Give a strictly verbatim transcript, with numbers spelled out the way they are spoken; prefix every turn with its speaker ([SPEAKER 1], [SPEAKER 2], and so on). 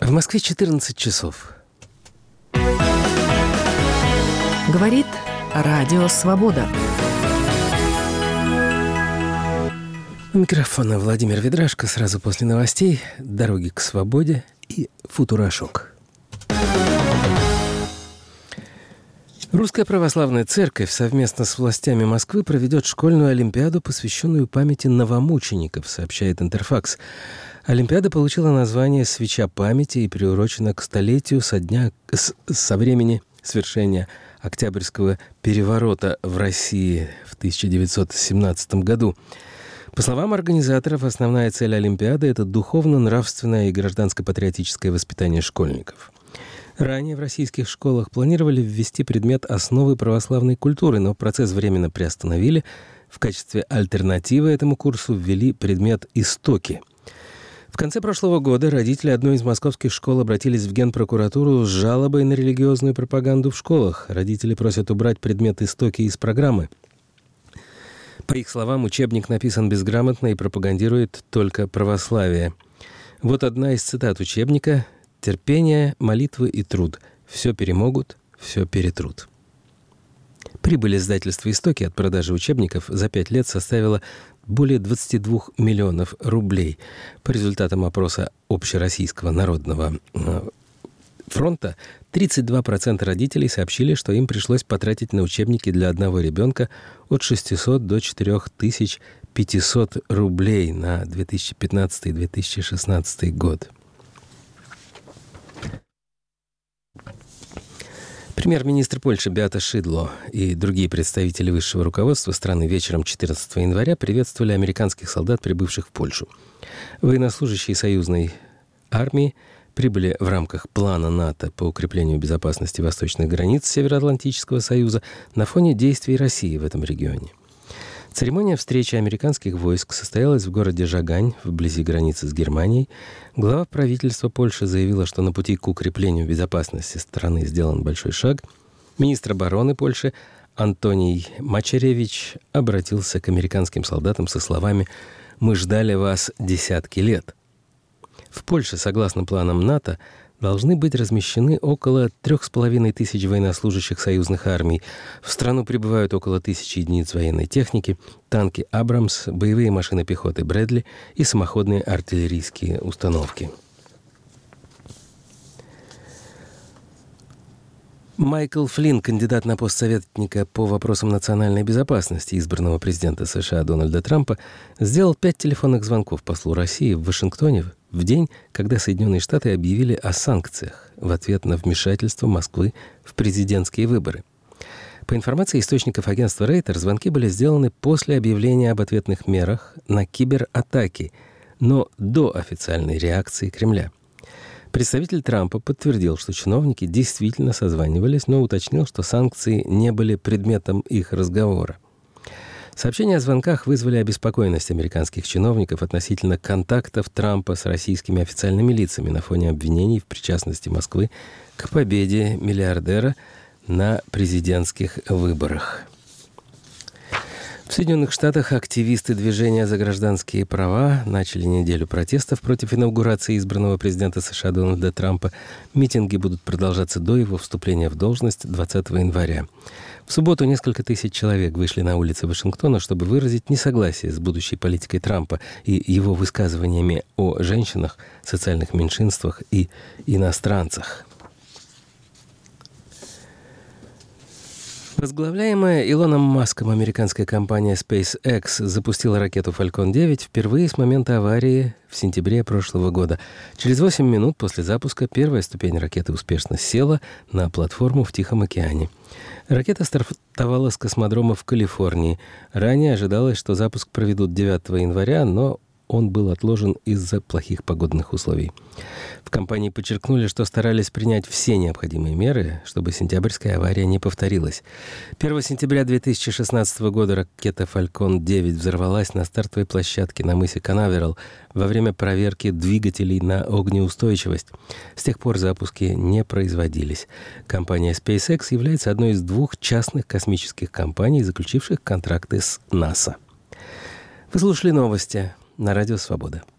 [SPEAKER 1] В Москве четырнадцать часов.
[SPEAKER 2] Говорит Радио Свобода.
[SPEAKER 1] У микрофона Владимир Ведрашко. Сразу после новостей «Дороги к свободе» и «Футурашок». Русская православная церковь совместно с властями Москвы проведет школьную олимпиаду, посвященную памяти новомучеников, сообщает Интерфакс. Олимпиада получила название «Свеча памяти» и приурочена к столетию со дня, с, со времени свершения Октябрьского переворота в России в тысяча девятьсот семнадцатом году. По словам организаторов, основная цель Олимпиады – это духовно-нравственное и гражданско-патриотическое воспитание школьников. Ранее в российских школах планировали ввести предмет «Основы православной культуры», но процесс временно приостановили. В качестве альтернативы этому курсу ввели предмет «Истоки». В конце прошлого года родители одной из московских школ обратились в Генпрокуратуру с жалобой на религиозную пропаганду в школах. Родители просят убрать предмет «Истоки» из программы. По их словам, учебник написан безграмотно и пропагандирует только православие. Вот одна из цитат учебника: «Терпение, молитвы и труд. Все перемогут, все перетрут». Прибыль издательства «Истоки» от продажи учебников за пять лет составила более двадцать два миллионов рублей. По результатам опроса Общероссийского народного фронта, тридцать два процента родителей сообщили, что им пришлось потратить на учебники для одного ребенка от шестисот до четырёх тысяч пятисот рублей на две тысячи пятнадцатый - две тысячи шестнадцатый год. Премьер-министр Польши Беата Шидло и другие представители высшего руководства страны вечером четырнадцатого января приветствовали американских солдат, прибывших в Польшу. Военнослужащие союзной армии прибыли в рамках плана НАТО по укреплению безопасности восточных границ Североатлантического союза на фоне действий России в этом регионе. Церемония встречи американских войск состоялась в городе Жагань, вблизи границы с Германией. Глава правительства Польши заявила, что на пути к укреплению безопасности страны сделан большой шаг. Министр обороны Польши Антоний Мачеревич обратился к американским солдатам со словами «Мы ждали вас десятки лет». В Польше, согласно планам НАТО, должны быть размещены около трех с половиной тысяч военнослужащих союзных армий. В страну прибывают около тысячи единиц военной техники, танки «Абрамс», боевые машины пехоты «Брэдли» и самоходные артиллерийские установки. Майкл Флинн, кандидат на пост советника по вопросам национальной безопасности избранного президента США Дональда Трампа, сделал пять телефонных звонков послу России в Вашингтоне в день, когда Соединенные Штаты объявили о санкциях в ответ на вмешательство Москвы в президентские выборы. По информации источников агентства Рейтер, звонки были сделаны после объявления об ответных мерах на кибератаки, но до официальной реакции Кремля. Представитель Трампа подтвердил, что чиновники действительно созванивались, но уточнил, что санкции не были предметом их разговора. Сообщения о звонках вызвали обеспокоенность американских чиновников относительно контактов Трампа с российскими официальными лицами на фоне обвинений в причастности Москвы к победе миллиардера на президентских выборах. В Соединенных Штатах активисты движения за гражданские права начали неделю протестов против инаугурации избранного президента США Дональда Трампа. Митинги будут продолжаться до его вступления в должность двадцатого января. В субботу несколько тысяч человек вышли на улицы Вашингтона, чтобы выразить несогласие с будущей политикой Трампа и его высказываниями о женщинах, социальных меньшинствах и иностранцах. Возглавляемая Илоном Маском американская компания SpaceX запустила ракету Falcon девять впервые с момента аварии в сентябре прошлого года. Через восемь минут после запуска первая ступень ракеты успешно села на платформу в Тихом океане. Ракета стартовала с космодрома в Калифорнии. Ранее ожидалось, что запуск проведут девятого января, но он был отложен из-за плохих погодных условий. В компании подчеркнули, что старались принять все необходимые меры, чтобы сентябрьская авария не повторилась. первого сентября две тысячи шестнадцатого года ракета Falcon девять взорвалась на стартовой площадке на мысе Канаверал во время проверки двигателей на огнеустойчивость. С тех пор запуски не производились. Компания SpaceX является одной из двух частных космических компаний, заключивших контракты с НАСА. Вы слушали новости на Радио Свобода.